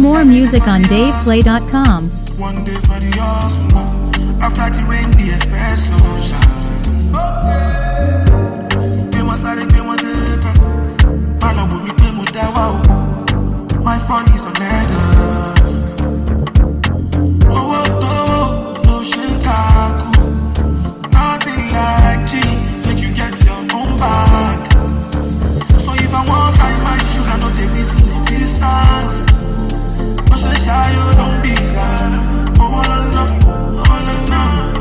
More music on DavePlay.com. One day for the hustle, after the rain, the espresso shine. Pay my salary, pay my debt. My love will be pay my debt. My fun is on enough. Oh, no shikaku. Nothing like G, make you get your own back. So if I want tie my shoes, I know they miss the distance. But say shy, you don't be sad. Oh, no.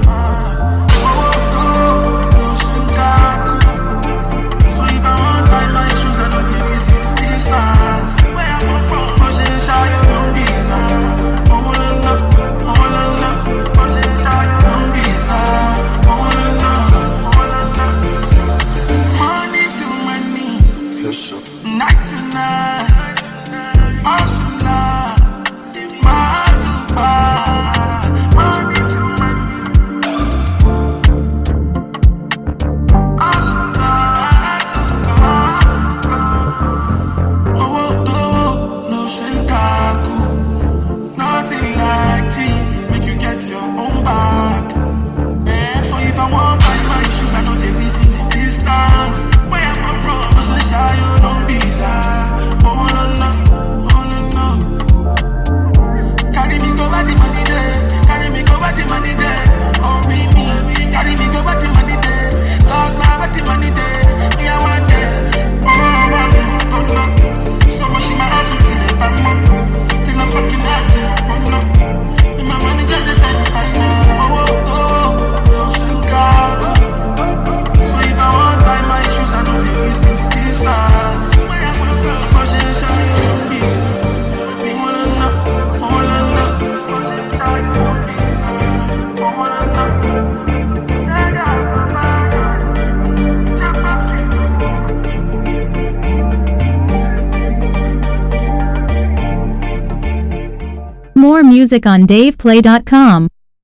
Oh, no shikaku. So if I want tie my shoes, I know they miss the distance. But say shy, you don't be sad. Oh, no. But say shy, you don't be sad. Oh, no. Money to money. Yes, sir. Night to night. Awesome love. My super. Money to money. Awesome love. Oh, no shikaku. Nothing like G. Make you get your own back. So if I want tie my shoes, I know they missing the distance. Where am I wrong? Cause I shy, you don't be sad. Oh, no. Carry me go back the money there. Carry me go back the money there. Oh, me. Carry me go back the money there. Cause my back the money there. Me, I want there. Oh, I want there. Don't know. So much in my house until they buy more. Till I'm fucking out till I'm run up. And my money just started by now. Oh, no shikaku. So if I want buy my shoes, I know they visit the distance. But she ain't shy, you don't be sad. Me wanna know, wanna know. But she ain't shy, you don't be sad. Wanna know. Yeah, come on. Jump my streets. More music on DavePlay.com.